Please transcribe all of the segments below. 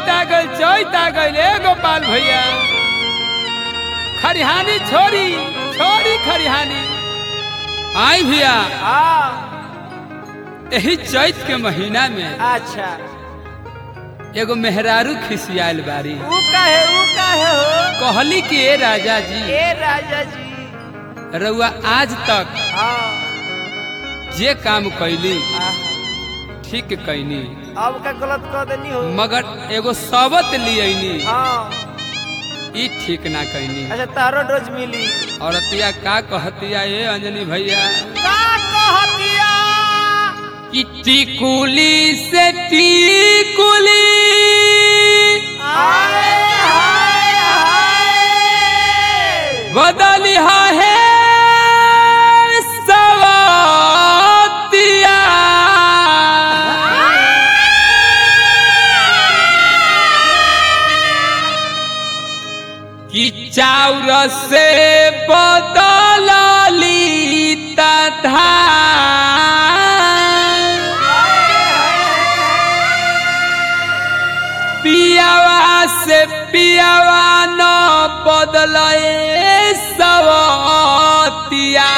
चैत आ गइल गोपाल भैया। खरिहानी छोड़ी छोड़ी खरिहानी आई भैया। यही चैत के महीना में अच्छा एगो मेहरारू खिसियाल बारी। ऊ काहे हो? कहली कि ए राजा जी, ए राजा जी रउआ आज तक हाँ जे काम कैली ठीक कैनी, अब का गलत कह देनी हो? मगर एगो सबत लियनी हाँ ई ठीक ना कैनी। अच्छा तारो डोज मिली। औरतिया का कहतिया ए अंजनी भैया, का कहतिया? कि टिकुली से टिकुली बदलिया है सवतिया, कि चाउर से बदलली तथा पियावा से पियावा न बदले सवतिया,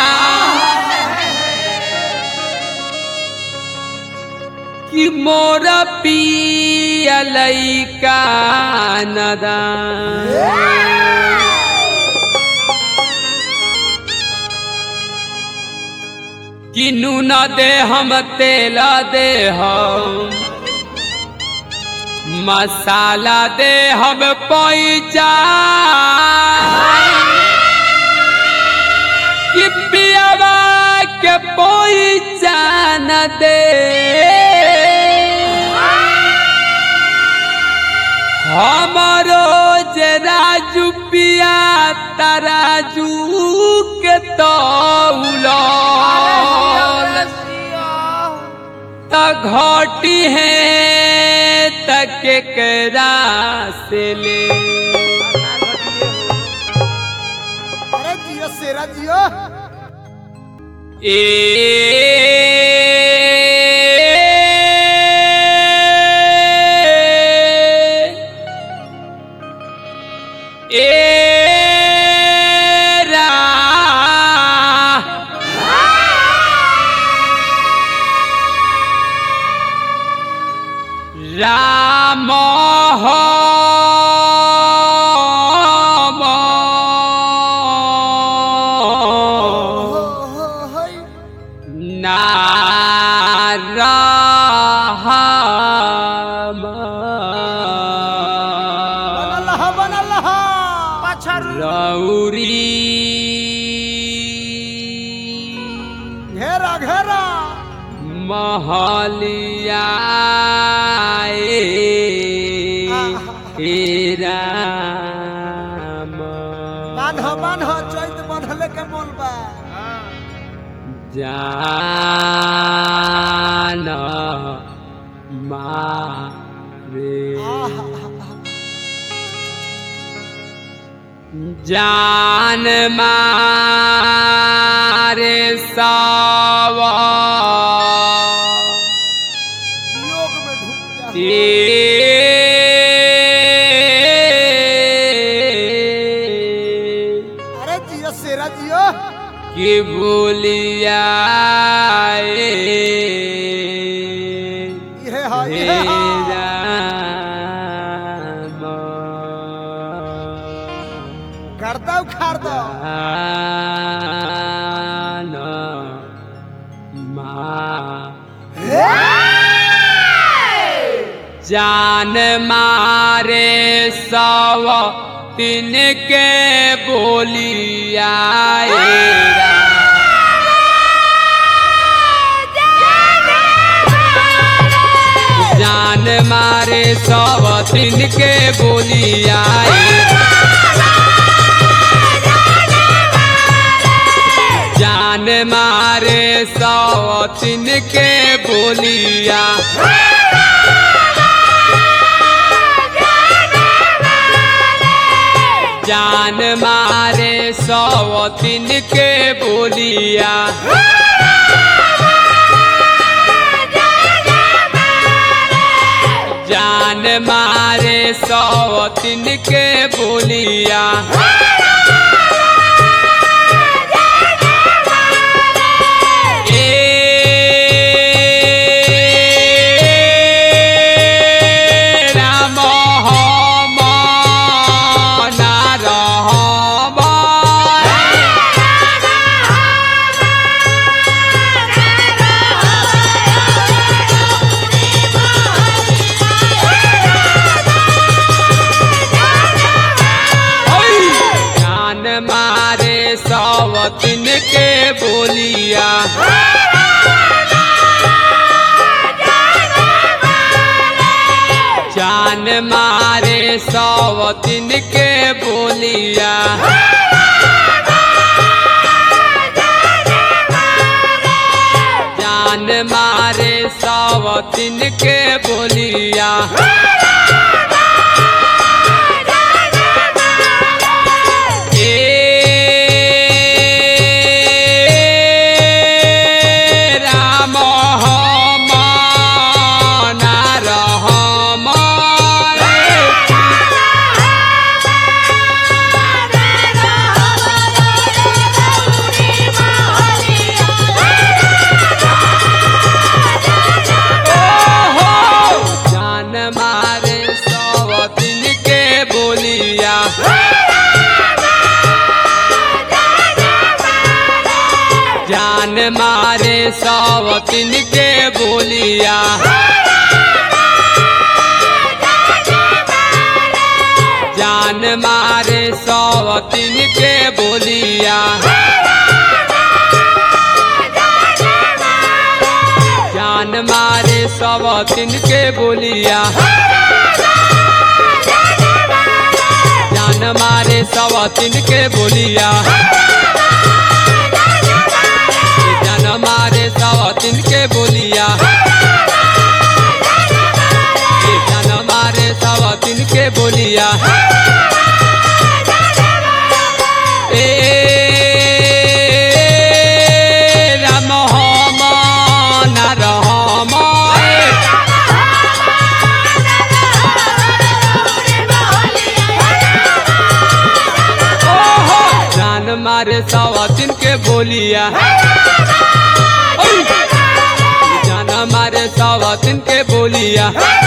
कि मोरा पिया लइका नदान, कि नून दे हम तेल दे हम मसाला दे हम पैसा, कि पियावा के पैसा न दे हमारो जे राजू पिया तराजू के तौला त घटी है तक केकरा से ले। अरे जियो शेरा जियो। राम रौरी घेरा घेरा महलिया बांध बांध चैत बांधले के मोल बा। जान मारे जान मारे सावा योग में ढूंढ जा। अरे जियो शेरा जियो। कि बोलिया ये हा ये हा। करता उखाड़ दो। जान मारे सव तीन के बोलिया जान मारे सव तीन के बोलिया जान मारे सौतिन के बोलिया जान मारे सौतिन के बोलिया जान जान मारे सौतीन के बोलिया सौतीन के बोलिया जान मारे सौतीन के बोलिया जान मारे सौतीन के बोलिया जान मारे सौतीन के बोलिया जान मारे सौतीन के बोलिया जान मारे सौतीन के बोलिया जान मारे सौतीन के बोलिया जान मारे सौतीन के बोलिया जान मारे सौतीन के बोलिया राम हम नार हम जान मारे सौतीन के बोलिया जान मारे सौतीन के बोलिया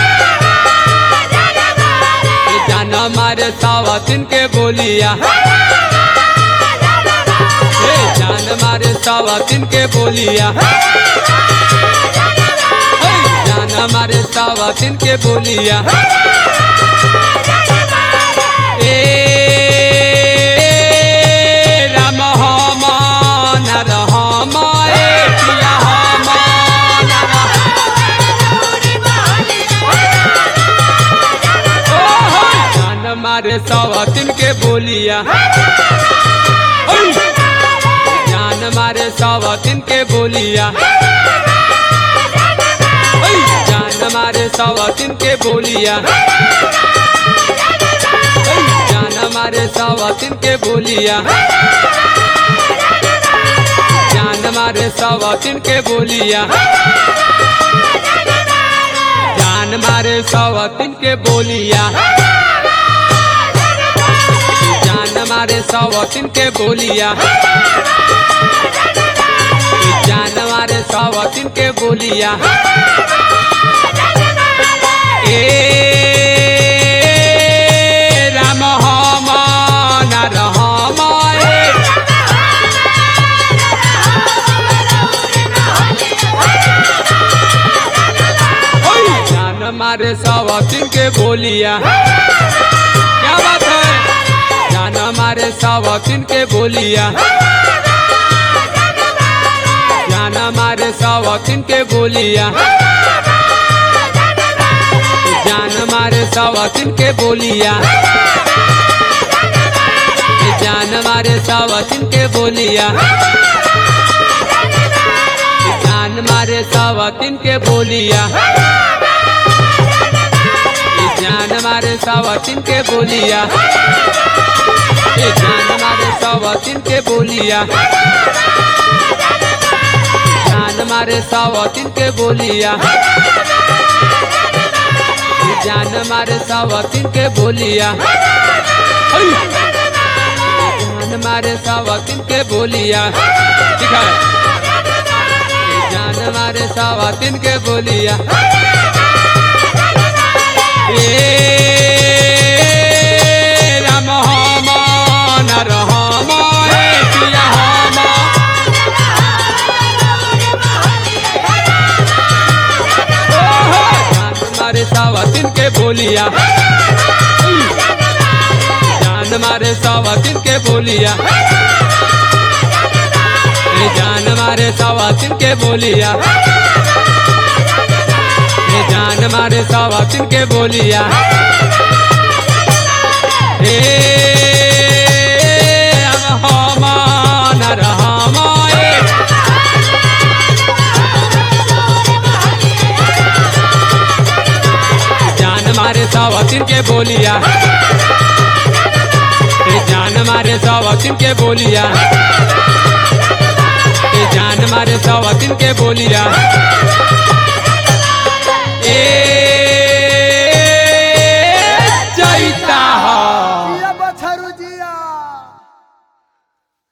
जान मारे सौतीन के बोलिया जान मारे सौतीन के बोलिया जान मारे सौतीन के बोलिया राम हम नार हम पिया हम जान मारे सौतीन के बोलिया जान मारे सौतीन के बोलिया जान मारे सौतीन के बोलिया जान मारे सौतीन के बोलिया जान मारे सौतीन के बोलिया जान मारे सौतीन के बोलिया जान मारे सौतीन के बोलिया जान मारे सौतीन के बोलिया राम हम नार हम जान मारे सौतीन के बोलिया क्या बात है जान मारे सौतीन के बोलिया जान मारे सौतीन के बोलिया जान मारे सौतीन के बोलिया जान मारे सौतीन के बोलिया जान मारे सौतीन के बोलिया जान मारे सौतीन के बोलिया जान मारे सौतीन के बोलिया जान मारे सौतीन के बोलिया जान मारे सावतीन के बोलिया जान मारे सावतीन के बोलिया ठीक है जान मारे सावतीन के बोलिया ए राम हम न रहम ए पिया हम जान मारे सावतीन के बोलिया जान मारे सावतीन के बोलिया जान मारे सावतीन के बोलिया जान मारे सावतीन के बोलिया ए हम न रहम ए जान मारे सावतीन के बोलिया जान मारे सावतीन के बोलिया जान मारे सावतीन के बोलिया